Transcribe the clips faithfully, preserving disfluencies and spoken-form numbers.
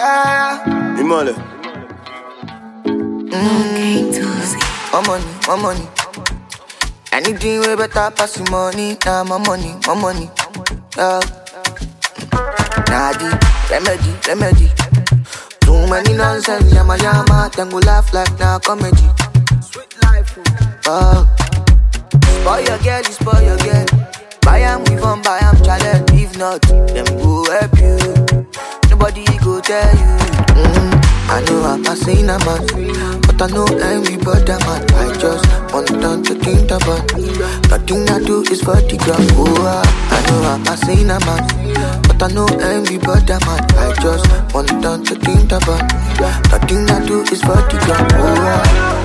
yeah. Imole. Mm. More money, more money. Anything way better pass the money. Nah, more money, more money. Yeah. Nah, the remedy, remedy. Too many nonsense, yama yama. Then go laugh like nah comedy. Sweet life, oh. Spoil your girl, you spoil your girl. Buy am, we won't buy am, challenge. If not, them go help you. Nobody go tell you. Mm. I know I'm a sinner, man, but I know everybody, man. I just want them to think about. Nothing I do is for the gram. Oh, I know I'm a sinner, man, but I know everybody, man. I just want them to think about. Nothing I do is for the gram. Oh,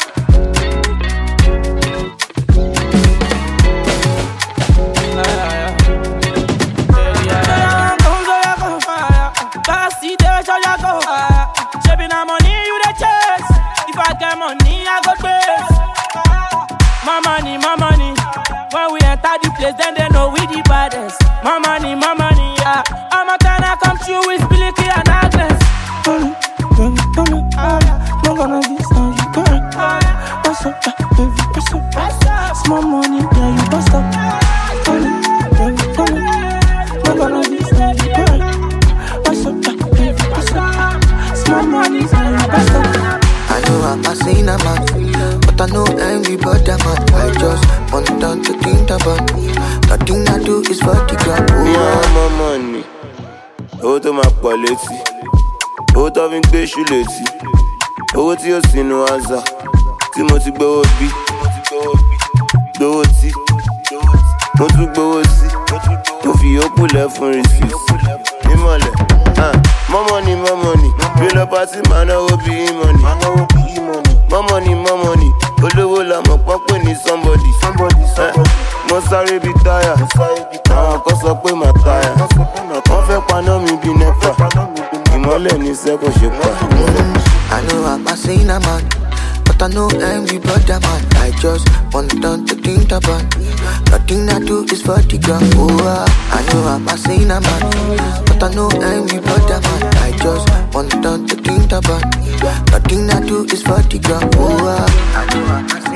money, I got base. My money, my money. When we enter the place, then they know we the baddest. My money, my money, yeah. I'm a time I come through with Billy and Agnes. Money, money, money, I'm gonna be some you got. What's up, baby, what's up? Small money, yeah, you bust up. Money, money, money, I'm gonna be some you got. What's up, baby, what's up? Small money, yeah, you bust up. I know I'm a sinner, man, but I know everybody, man. I just want them to think about. Nothing I do is for the gram. Me and my money. Owó tó máa pọ̀ létí. Owó tó fi ń gbé ṣú létí. Owó tí yóò sínú àzà. Tí mo ti gbowó bí. Gbowó tí. Mo tún gbowó sí. Mo fi yòókù lẹ̀ fún rìsíìsì. Mímọ̀lẹ̀. More money, more money. Real up party, man, I will be money. More money, more money. Olówó la mọ̀ pọ́pẹ́ ní somebody. Mo sáré bí táyà. Àwọn kan sọ pé màá táyà. Wọ́n fẹ́ paná mi bí nẹ́pà. Ìmọ́lẹ̀ ní sẹ́kọ̀ ṣe pa. I know I'm a sinner, man, but I know everybody, man. I just want them to think about. Nothing I do is for the gram. Oh, I know I'm a sinner, man, but I know everybody, man. I just want them to think about. Nothing I do is for the gram. Oh, I know I'm a sinner.